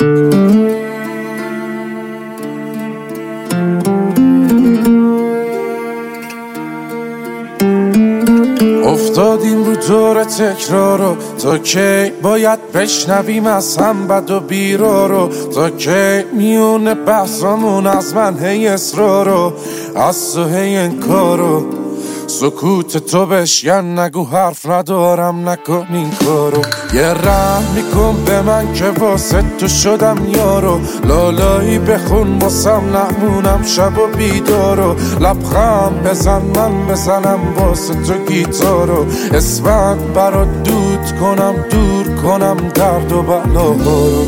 افتادیم رو دور تکرارو، تا کی باید بشنویم از هم بد و بیرارو؟ تا کی میونه بحثامون از من هی اصرارو، از تو هی انکارو؟ سکوت تو بشکن، نگو حرف ندارم، نکن این کارو. یه رحم میکن به من که واسه تو شدم یارو، لالایی بخون واسم نمونم شب و بیدارو. لبخند بزن من بزنم واسه تو گیتارو، اسفند برات دود کنم، دور کنم درد و بلاهارو.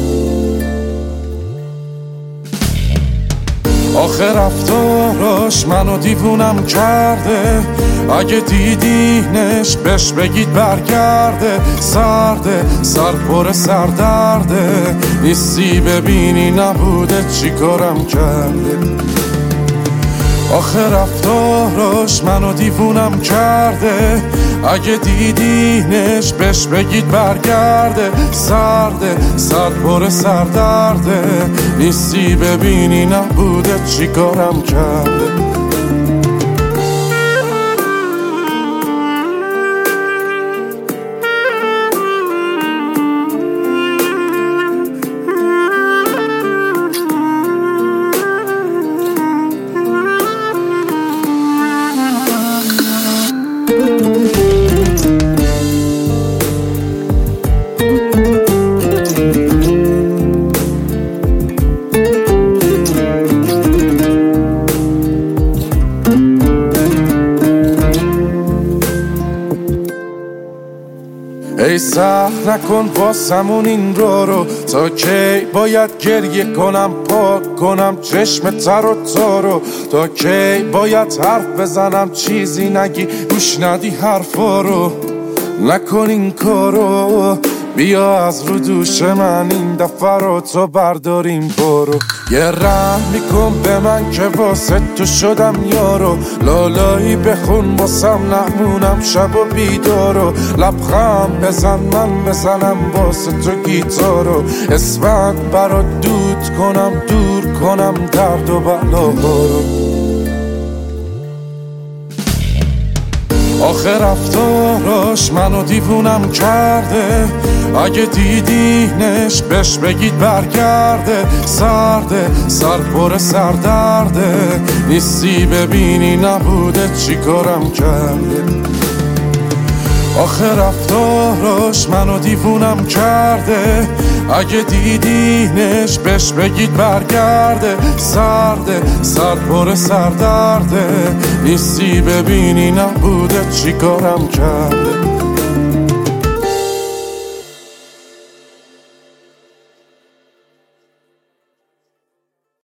آخه رفتاراش منو دیوونم کرده، اگه دیدینش بهش بگید برگرده. سرده سر پر سردرده، نیستی ببینی نبوده چی کارم کرده. آخه رفتاراش منو دیوونم کرده، اگه دیدینش بهش بگید برگرده. سرده سر پر سردرده، نیستی ببینی نبوده چی کارم کرده. ای سهر نکن واسمون این رو، تا کی باید گریه کنم پاک کنم چشم تر و تارو؟ تا کی باید حرف بزنم چیزی نگی گوش ندی حرفا رو؟ نکن این کارو، بیا از رو دوش من این دفعه رو تو برداریم برو. یه رحم میکن به من که واسه تو شدم یارو، لالایی بخون واسم نمونم شب و بیدارو. لبخند بزن من بزنم واسه تو گیتارو، اسفند برات دود کنم، دور کنم درد و بلاهارو. آخه رفتاراش منو دیوونم کرده، اگه دیدینش بهش بگید برگرده. سرده سر پر سردرده، نیستی ببینی نبوده چی کارم کرده. آخه رفتاراش منو دیوونم کرده، اگه دیدینش بهش بگید برگرده. سرده سر پر سردرده، نیستی ببینی نبوده چی کارم کرده.